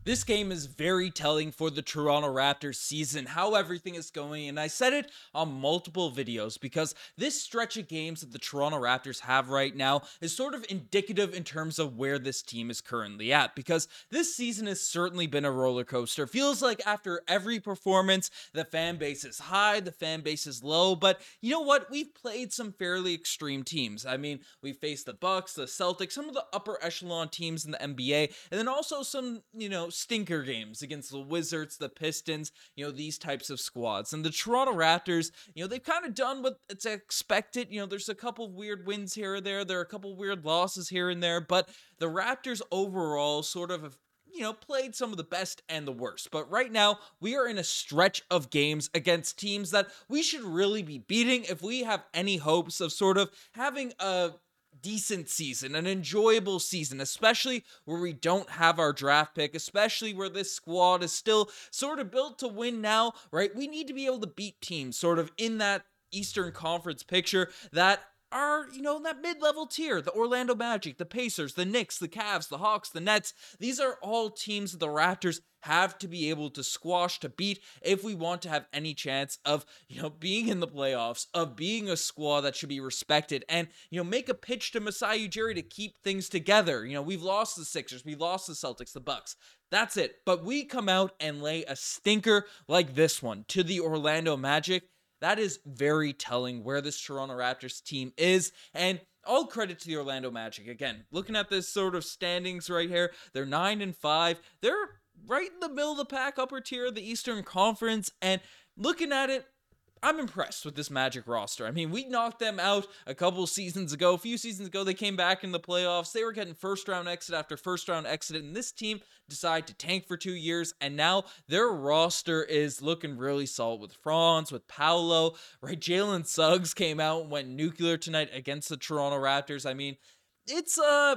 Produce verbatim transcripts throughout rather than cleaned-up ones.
This game is very telling for the Toronto Raptors season, how everything is going, and I said it on multiple videos because this stretch of games that the Toronto Raptors have right now is sort of indicative in terms of where this team is currently at, because this season has certainly been a roller coaster. Feels like after every performance, the fan base is high, the fan base is low, but you know what? We've played some fairly extreme teams. I mean, we faced the Bucks, the Celtics, some of the upper echelon teams in the N B A, and then also some, you know, stinker games against the Wizards, the Pistons, you know, these types of squads. And the Toronto Raptors, you know, they've kind of done what it's expected. You know, there's a couple weird wins here or there. There are a couple weird losses here and there, but the Raptors overall sort of have, you know, played some of the best and the worst. But right now, we are in a stretch of games against teams that we should really be beating if we have any hopes of sort of having a decent season, an enjoyable season, especially where we don't have our draft pick, especially where this squad is still sort of built to win now, right? We need to be able to beat teams sort of in that Eastern Conference picture that are, you know, in that mid-level tier. The Orlando Magic, the Pacers, the Knicks, the Cavs, the Hawks, the Nets. These are all teams that the Raptors have to be able to squash, to beat, if we want to have any chance of, you know, being in the playoffs, of being a squad that should be respected, and, you know, make a pitch to Masai Ujiri to keep things together. You know, we've lost the Sixers, we lost the Celtics, the Bucks. That's it. But we come out and lay a stinker like this one to the Orlando Magic. That is very telling where this Toronto Raptors team is, and all credit to the Orlando Magic. Again, looking at this sort of standings right here, they're nine and five. They're right in the middle of the pack, upper tier of the Eastern Conference, and looking at it, I'm impressed with this Magic roster. I mean, we knocked them out a couple seasons ago. A few seasons ago, they came back in the playoffs. They were getting first round exit after first round exit, and this team decided to tank for two years, and now their roster is looking really solid with Franz, with Paolo, right? Jalen Suggs came out and went nuclear tonight against the Toronto Raptors. I mean, it's uh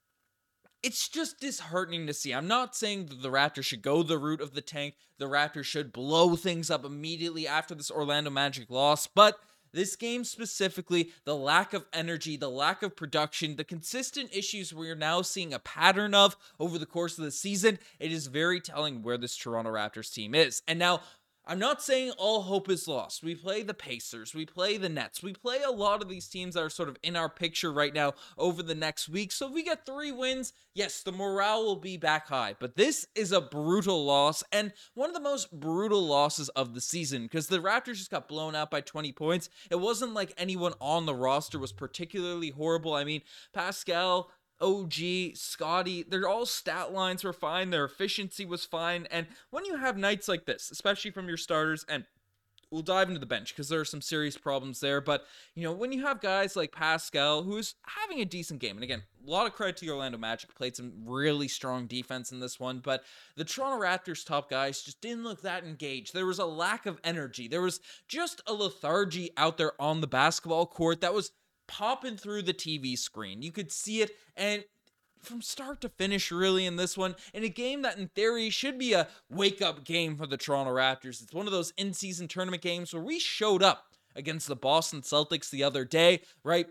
it's just disheartening to see. I'm not saying that the Raptors should go the route of the tank. The Raptors should blow things up immediately after this Orlando Magic loss, but this game specifically, the lack of energy, the lack of production, the consistent issues we're now seeing a pattern of over the course of the season, it is very telling where this Toronto Raptors team is. And now, I'm not saying all hope is lost. We play the Pacers, we play the Nets, we play a lot of these teams that are sort of in our picture right now over the next week. So if we get three wins, yes, the morale will be back high. But this is a brutal loss, and one of the most brutal losses of the season, because the Raptors just got blown out by twenty points. It wasn't like anyone on the roster was particularly horrible. I mean, Pascal, O G, Scotty, their all stat lines were fine, their efficiency was fine, and when you have nights like this, especially from your starters, and we'll dive into the bench because there are some serious problems there, but, you know, when you have guys like Pascal, who's having a decent game, and again, a lot of credit to the Orlando Magic, played some really strong defense in this one, but the Toronto Raptors top guys just didn't look that engaged. There was a lack of energy. There was just a lethargy out there on the basketball court that was popping through the T V screen. You could see it, and from start to finish, really, in this one, in a game that in theory should be a wake-up game for the Toronto Raptors. It's one of those in-season tournament games where we showed up against the Boston Celtics the other day, right?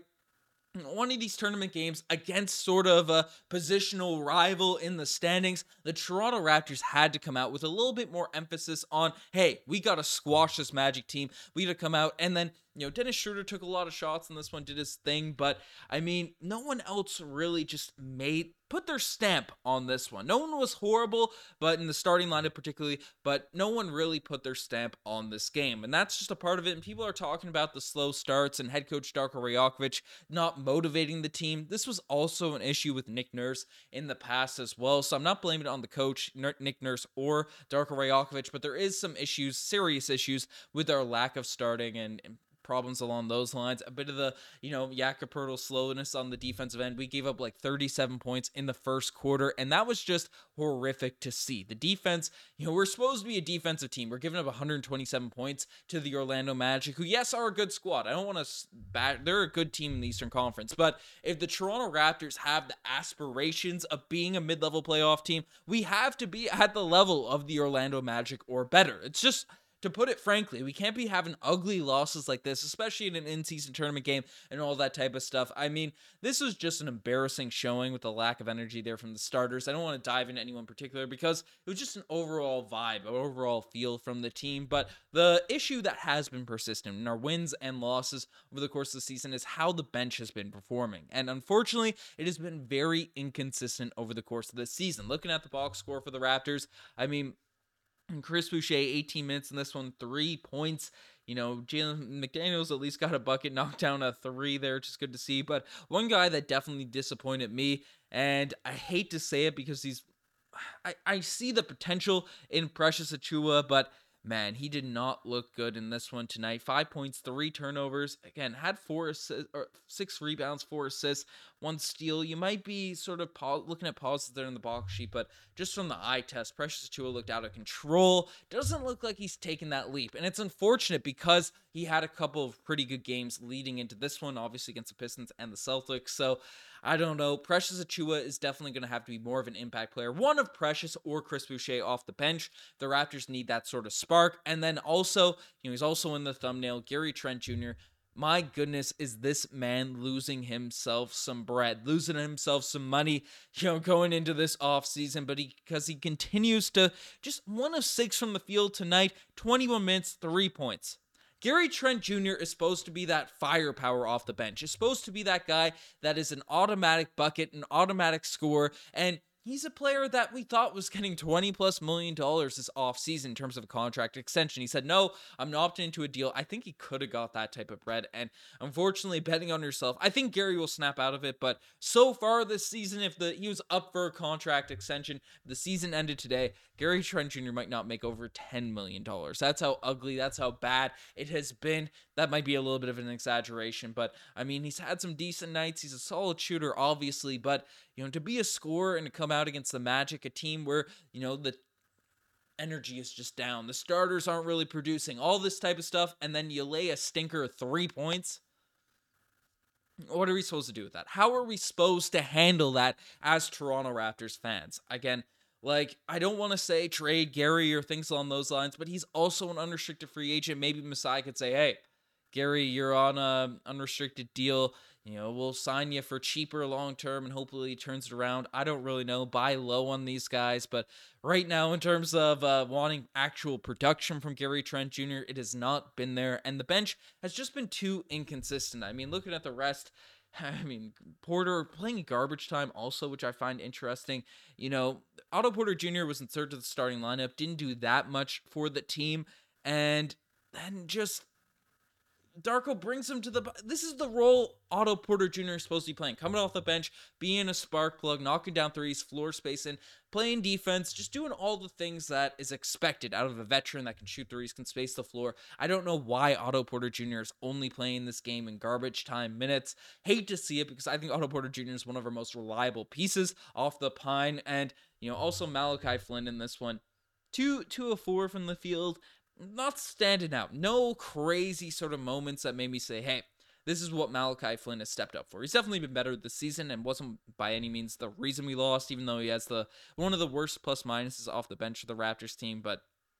One of these tournament games against sort of a positional rival in the standings, the Toronto Raptors had to come out with a little bit more emphasis on, hey, we got to squash this Magic team. We got to come out, and then, you know, Dennis Schroeder took a lot of shots in this one, did his thing, but, I mean, no one else really just made, put their stamp on this one. No one was horrible, but in the starting lineup particularly, but no one really put their stamp on this game, and that's just a part of it, and people are talking about the slow starts and head coach Darko Rajokovic not motivating the team. This was also an issue with Nick Nurse in the past as well, so I'm not blaming it on the coach, Nick Nurse, or Darko Rajokovic, but there is some issues, serious issues, with our lack of starting and, and problems along those lines. A bit of the, you know, Jakob Poeltl slowness on the defensive end. We gave up like thirty-seven points in the first quarter, and that was just horrific to see. The defense, you know, we're supposed to be a defensive team. We're giving up one hundred twenty-seven points to the Orlando Magic, who, yes, are a good squad. I don't want to bat. They're a good team in the Eastern Conference, but if the Toronto Raptors have the aspirations of being a mid-level playoff team, we have to be at the level of the Orlando Magic or better. It's just to put it frankly, we can't be having ugly losses like this, especially in an in-season tournament game and all that type of stuff. I mean, this was just an embarrassing showing with the lack of energy there from the starters. I don't want to dive into anyone in particular because it was just an overall vibe, an overall feel from the team. But the issue that has been persistent in our wins and losses over the course of the season is how the bench has been performing. And unfortunately, it has been very inconsistent over the course of the season. Looking at the box score for the Raptors, I mean, Chris Boucher, eighteen minutes in this one, three points. You know, Jalen McDaniels at least got a bucket, knocked down a three there, which is good to see. But one guy that definitely disappointed me, and I hate to say it because he's, I, I see the potential in Precious Achiuwa, but man, he did not look good in this one tonight. Five points, three turnovers. Again, had four assists, or six rebounds, four assists, one steal. You might be sort of pause, looking at pauses there in the box sheet, but just from the eye test, Precious Achiuwa looked out of control. Doesn't look like he's taken that leap, and it's unfortunate because he had a couple of pretty good games leading into this one, obviously against the Pistons and the Celtics. So I don't know. Precious Achiuwa is definitely going to have to be more of an impact player. One of Precious or Chris Boucher off the bench. The Raptors need that sort of spark. And then also, you know, he's also in the thumbnail, Gary Trent Junior My goodness, is this man losing himself some bread, losing himself some money, you know, going into this offseason, but he, because he continues to just one of six from the field tonight, twenty-one minutes, three points. Gary Trent Junior is supposed to be that firepower off the bench. Is supposed to be that guy that is an automatic bucket, an automatic scorer, and he's a player that we thought was getting twenty plus million dollars this offseason in terms of a contract extension. He said, no, I'm not opting into a deal. I think he could have got that type of bread. And unfortunately, betting on yourself, I think Gary will snap out of it. But so far this season, if the he was up for a contract extension, the season ended today, Gary Trent Junior might not make over ten million dollars. That's how ugly, that's how bad it has been. That might be a little bit of an exaggeration, but I mean, he's had some decent nights. He's a solid shooter, obviously, but you know, to be a scorer and to come out against the Magic, a team where, you know, the energy is just down, the starters aren't really producing, all this type of stuff, and then you lay a stinker of three points. What are we supposed to do with that? How are we supposed to handle that as Toronto Raptors fans? Again, like, I don't want to say trade Gary or things along those lines, but he's also an unrestricted free agent. Maybe Masai could say, hey, Gary, you're on a unrestricted deal. You know, we'll sign you for cheaper long term and hopefully he turns it around. I don't really know. Buy low on these guys. But right now, in terms of uh, wanting actual production from Gary Trent Junior, it has not been there. And the bench has just been too inconsistent. I mean, looking at the rest, I mean, Porter playing garbage time also, which I find interesting. You know, Otto Porter Junior was inserted to the starting lineup, didn't do that much for the team, and then just Darko brings him to the... This is the role Otto Porter Junior is supposed to be playing. Coming off the bench, being a spark plug, knocking down threes, floor spacing, playing defense, just doing all the things that is expected out of a veteran that can shoot threes, can space the floor. I don't know why Otto Porter Junior is only playing this game in garbage time minutes. Hate to see it because I think Otto Porter Junior is one of our most reliable pieces off the pine. And, you know, also Malachi Flynn in this one. Two, two of four from the field. Not standing out. No crazy sort of moments that made me say, hey, this is what Malachi Flynn has stepped up for. He's definitely been better this season and wasn't by any means the reason we lost, even though he has the one of the worst plus minuses off the bench of the Raptors team. But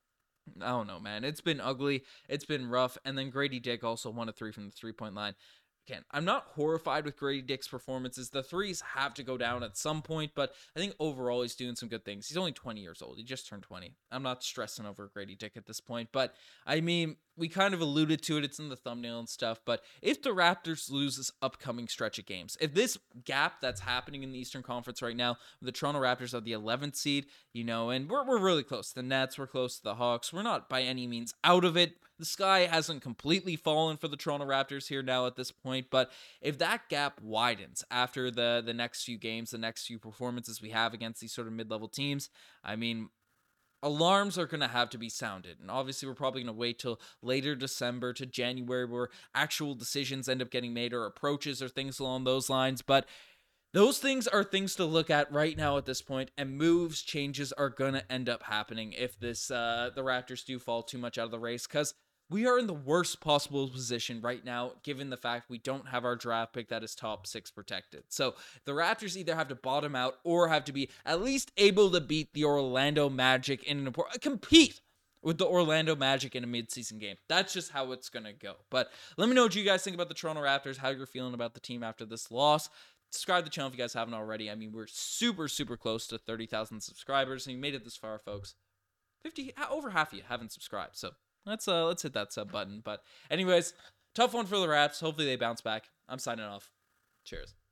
I don't know, man. It's been ugly. It's been rough. And then Grady Dick also one of three from the three-point line. Again, I'm not horrified with Grady Dick's performances. The threes have to go down at some point, but I think overall he's doing some good things. He's only twenty years old. He just turned twenty. I'm not stressing over Grady Dick at this point, but I mean, we kind of alluded to it. It's in the thumbnail and stuff, but if the Raptors lose this upcoming stretch of games, if this gap that's happening in the Eastern Conference right now, the Toronto Raptors are the eleventh seed, you know, and we're, we're really close to the Nets, we're close to the Hawks. We're not by any means out of it. The sky hasn't completely fallen for the Toronto Raptors here now at this point, but if that gap widens after the, the next few games, the next few performances we have against these sort of mid-level teams, I mean, alarms are going to have to be sounded. And obviously, we're probably going to wait till later December to January where actual decisions end up getting made or approaches or things along those lines. But those things are things to look at right now at this point, and moves, changes are going to end up happening if this uh, the Raptors do fall too much out of the race, because we are in the worst possible position right now, given the fact we don't have our draft pick that is top six protected. So the Raptors either have to bottom out or have to be at least able to beat the Orlando Magic in an important, compete with the Orlando Magic in a midseason game. That's just how it's going to go. But let me know what you guys think about the Toronto Raptors, how you're feeling about the team after this loss. Subscribe to the channel if you guys haven't already. I mean, we're super, super close to thirty thousand subscribers, and you made it this far, folks. fifty, over half of you haven't subscribed, so let's uh let's hit that sub button. But anyways, tough one for the Raps. Hopefully they bounce back. I'm signing off. Cheers.